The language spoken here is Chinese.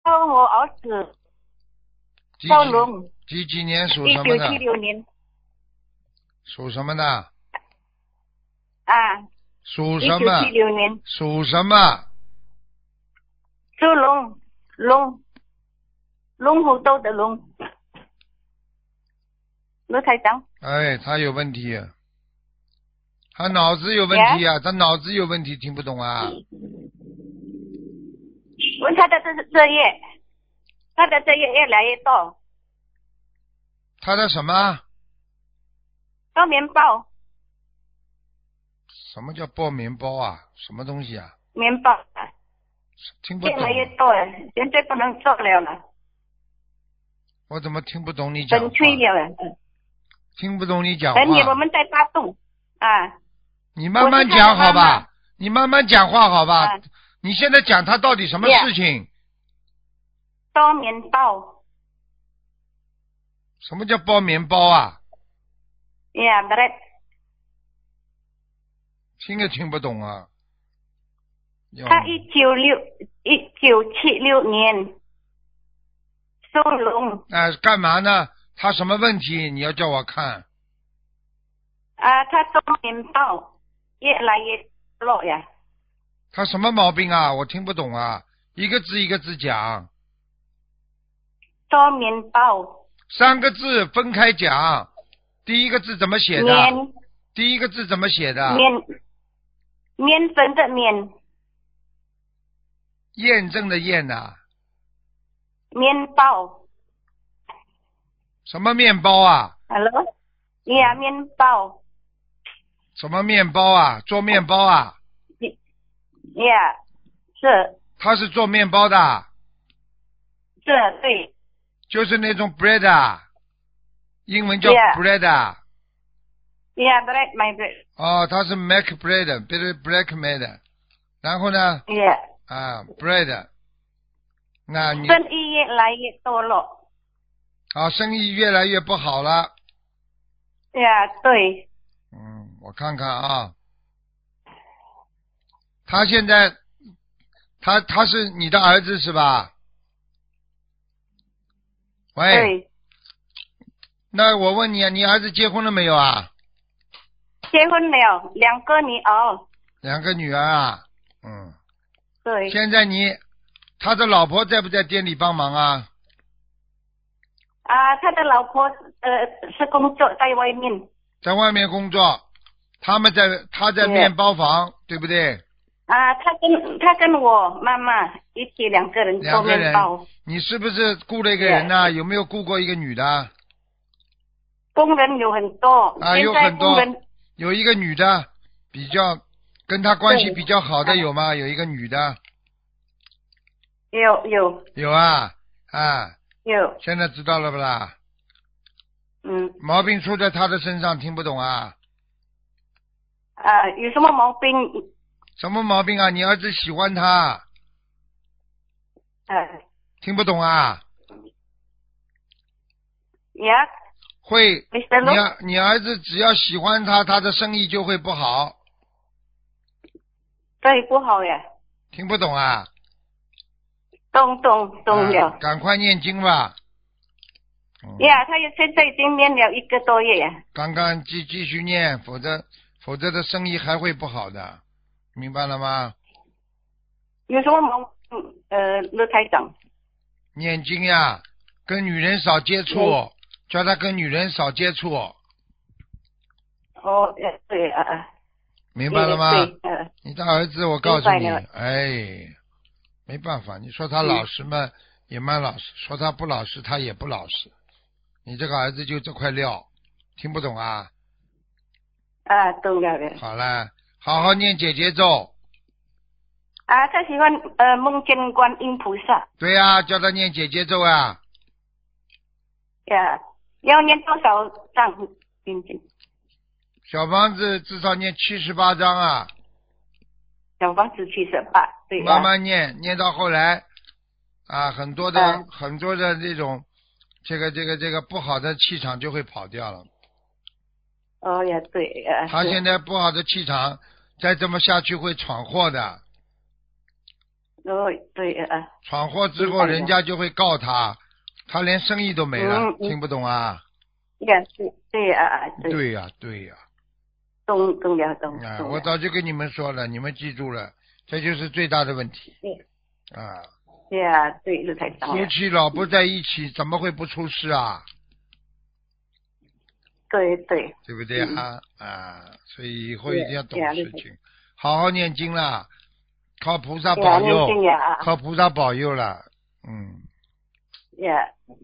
我儿子几赵龙， 几年属什么的？ 1976年属什么的？ 啊属什么？ ，1976年属什么？ 属龙虎斗的龙，卢台长。 哎，他有问题，他脑子有问题啊，他脑子有问题，听不懂啊。 问他的这业，他的这业越来越多， 他的什么？ 包面包， 什么叫包面包啊？什么东西啊？ 面包听不懂。 越来越多了，现在不能做了， 我怎么听不懂你讲话？ 很脆了。 听不懂你讲等你我话。 们在大洞啊。 你慢慢讲好吧，你慢慢讲话好吧。 啊， 你现在讲他到底什么事情？ 包面包。 什么叫包面包啊？ bread。 听也听不懂啊。 他1976年属龙。 干嘛呢？他什么问题？你要叫我看。 他做面包越来越多呀。 他什么毛病啊？我听不懂啊，一个字一个字讲。 做面包。 3个字分开讲。第一个字怎么写的？第一个字怎么写的？ 面粉的面。 验证的验呐。 面包。 什么面包啊 Hello？ 面包。 什么面包啊？做面包啊？ 是。 他是做面包的。 是，对。 就是那种 bread 啊，英文叫 bread 啊。 bread, my bread。 哦，他是 make bread，black bread。然后呢bread。那你生意越来越多了。 生意越来越不好了。 对。 我看看啊，他现在他是你的儿子是吧？喂。 对。 那我问你啊，你儿子结婚了没有啊？ 结婚了，2个女儿。 2个女儿啊。 对。 现在他的老婆在不在店里帮忙啊？ 他的老婆是工作在外面。 在外面工作，他在面包房，对不对？ 他跟我妈妈一起2个人做面包。 你是不是雇了一个人呢？有没有雇过一个女的？ 工人有很多。 有很多。有一个女的比较跟他关系比较好的有吗？有一个女的。 有啊。 有。 现在知道了不啦？毛病出在他的身上，听不懂啊？ 有什么毛病？ 什么毛病啊？你儿子喜欢他。听不懂啊？会。你儿子只要喜欢他，他的生意就会不好。 对，不好呀。 听不懂啊？ 懂了。 赶快念经吧。 他现在已经念了1个多月呀。 刚刚继续念，否则的生意还会不好的，明白了吗？ 有什么毛病？卢台长。 念经呀，跟女人少接触，叫他跟女人少接触。 对明白了吗？你的儿子，我告诉你，没办法，你说他老实嘛，也蛮老实；说他不老实，他也不老实。你这个儿子就这块料，听不懂啊？ 懂了。 好了，好好念姐姐咒。 他喜欢梦见观音菩萨。 对呀，叫他念姐姐咒啊。 要念多少章？ 小房子至少念78章啊。 小房子78，对。 慢慢念到后来很多的这种这个不好的气场就会跑掉了。 对。 他现在不好的气场再这么下去会闯祸的。 对闯祸之后，人家就会告他，他连生意都没了，听不懂啊？对呀， 懂。 我早就跟你们说了，你们记住了，这就是最大的问题。啊。 对啊，对，卢台长。 夫妻老不在一起，怎么会不出事啊？ 对不对所以以后一定要懂事情，好好念经啦，靠菩萨保佑，靠菩萨保佑了。